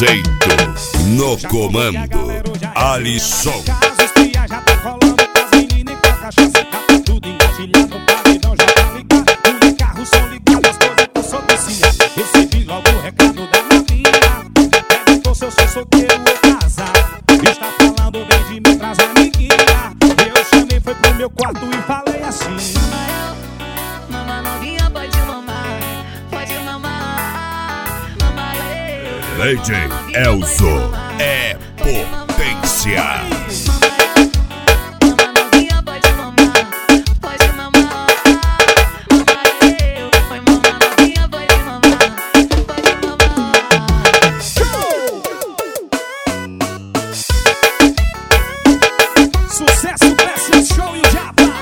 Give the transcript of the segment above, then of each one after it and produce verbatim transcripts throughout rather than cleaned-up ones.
Conceito no comando. Alisson. Já tá colando com as meninas e com a cachaça. Já tá tudo engatilhado, o paredão já tá ligado. Os carros são ligados, as coisas que eu sou viciado. Recebi logo o recado da novinha. Perguntou se eu sou solteiro ou casado. Está falando bem de mim pras amiguinhas. Eu chamei, foi pro meu quarto e falei assim: Mama novinha, pode mamar, pode mamar, mamar eu. D J Elzo é potência. Mama novinha, pode mamar, pode mamar, mamar eu. Oi, mama novinha, pode mamar, pode mamar. sucesso, Pressa Show e o Japa.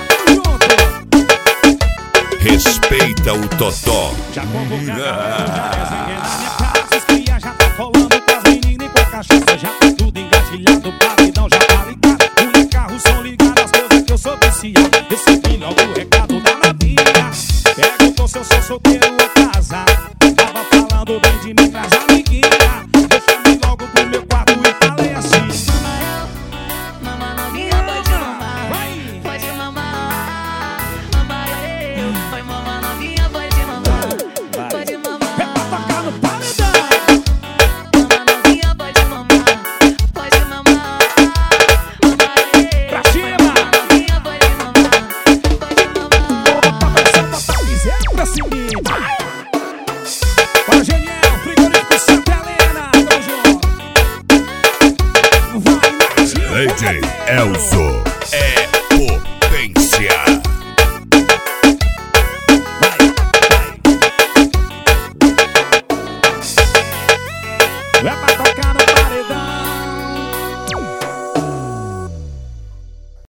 Respeita o Totó. Já convocaram, já desenhei na minha casa. Os cria já tá colando com as meninas e com a cachaça. Já tá tudo engatilhado, o paredão já tá ligado. Os carros são ligados, as coisas que eu sou viciado. Recebi logo o recado da novinha. Perguntou se eu sou solteiro ou casado. Tava falando bem de mim pras amiguinhas. Eu chamei logo pro meu quarto e falei assim: Mama novinha, pode mamar, pode mamar, mamar eu. Oi, mama novinha, pode mamar, pode mamar. é pra tocar no paredão. Mama novinha, pode mamar, pode mamar, mamar eu. Pra cima. Mama novinha, pode mamar, pode mamar. Bota pressão, bota miséria pra seguinte. Ó, Geniel, frigorífico Santa Helena, tamo junto. Vai, Natinho. D J Elzo é